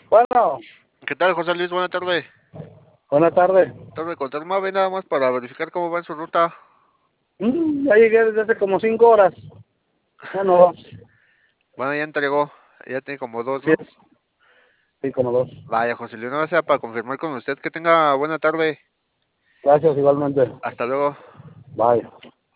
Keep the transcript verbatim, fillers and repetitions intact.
Bueno, ¿Qué tal, José Luis? Buena tarde. buena tarde. Tarde con Termave, nada más para verificar cómo va en su ruta. Mm, ya llegué desde hace como cinco horas. Ya no, Bueno, ya entregó, ya tiene como dos, sí, ¿no? sí, como dos. Vaya, José Luis, no sea para confirmar con usted que tenga buena tarde. Gracias igualmente. Hasta luego. Bye.